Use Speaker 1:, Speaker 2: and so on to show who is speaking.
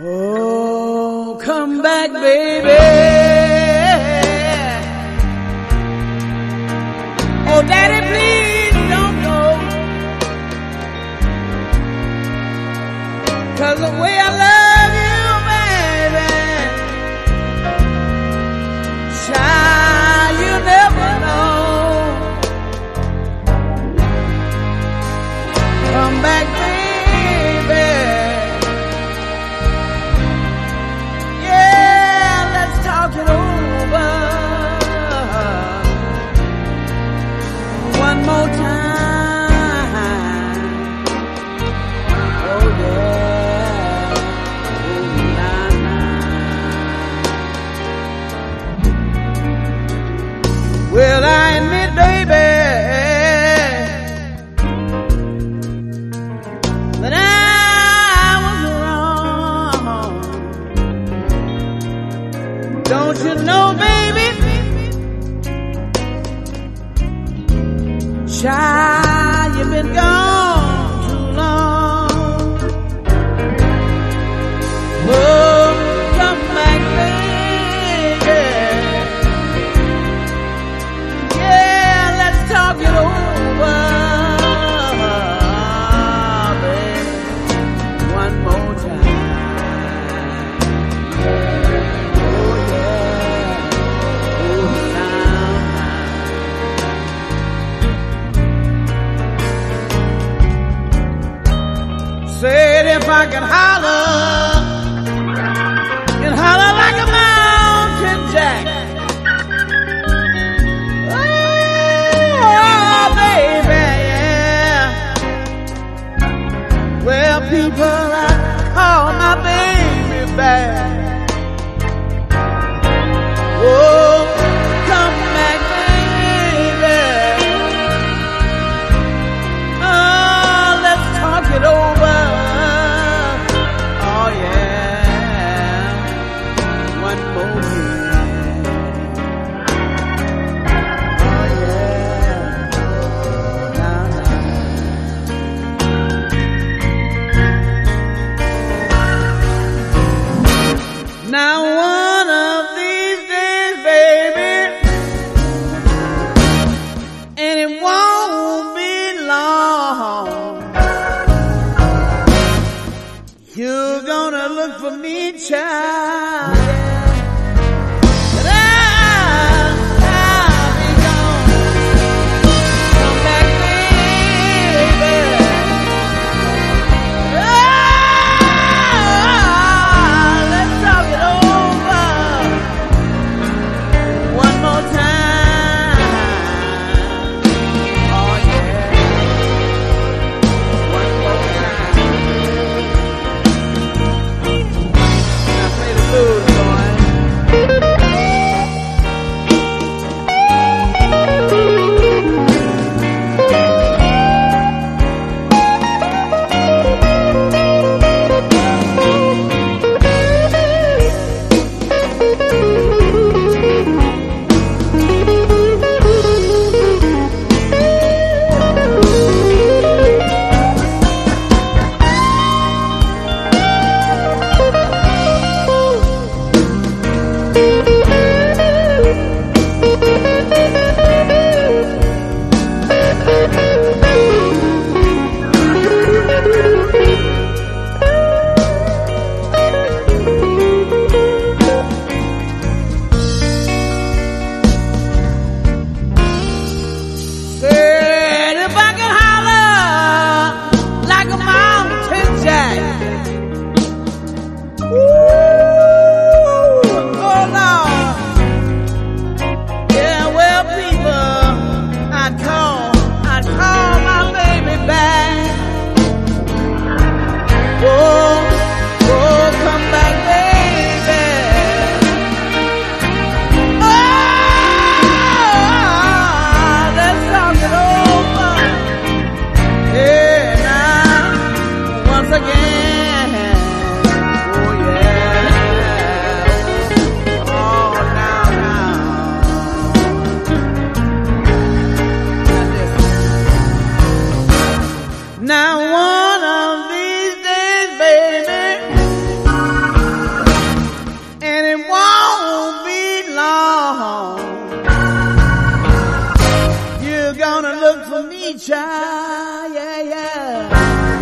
Speaker 1: Oh, come back, baby. Oh, daddy, please don't go. 'Cause the way I love you, baby, child, you never know. Come back, baby. One more time. Oh yeah. Oh nah, nah. Well, I admit, baby, that I was wrong. Don't you know, baby? Child, you've been gone too long. Oh, come back, baby. Yeah, let's talk it over, baby. One more time. Oh, yeah. Oh, now. Said if I could holler like a mountain jack. Oh, baby, yeah. Well, people, I call my baby back. Oh, come back, baby. Oh, let's talk it over. Now one of these days, baby, and it won't be long, you're gonna look for me, child. But I'll be gone. Come back, baby. Blues, boy. Yeah, yeah, yeah.